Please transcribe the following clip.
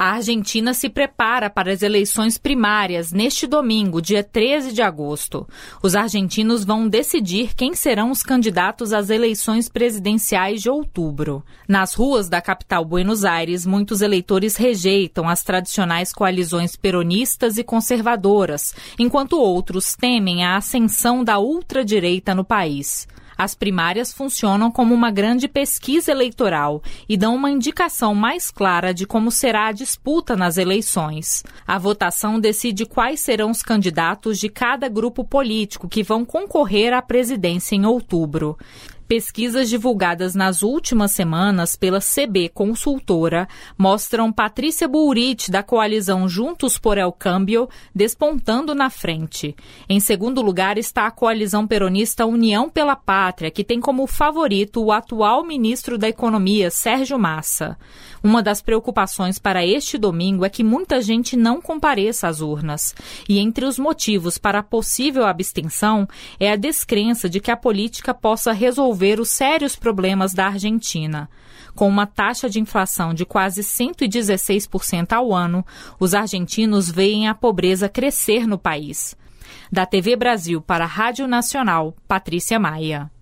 A Argentina se prepara para as eleições primárias neste domingo, dia 13 de agosto. Os argentinos vão decidir quem serão os candidatos às eleições presidenciais de outubro. Nas ruas da capital Buenos Aires, muitos eleitores rejeitam as tradicionais coalizões peronistas e conservadoras, enquanto outros temem a ascensão da ultradireita no país. As primárias funcionam como uma grande pesquisa eleitoral e dão uma indicação mais clara de como será a disputa nas eleições. A votação decide quais serão os candidatos de cada grupo político que vão concorrer à presidência em outubro. Pesquisas divulgadas nas últimas semanas pela CB Consultora mostram Patrícia Bullrich, da coalizão Juntos por El Cambio, despontando na frente. Em segundo lugar está a coalizão peronista União pela Pátria, que tem como favorito o atual ministro da Economia, Sérgio Massa. Uma das preocupações para este domingo é que muita gente não compareça às urnas. E entre os motivos para a possível abstenção é a descrença de que a política possa resolver os sérios problemas da Argentina. Com uma taxa de inflação de quase 116% ao ano, os argentinos veem a pobreza crescer no país. Da TV Brasil para a Rádio Nacional, Patrícia Maia.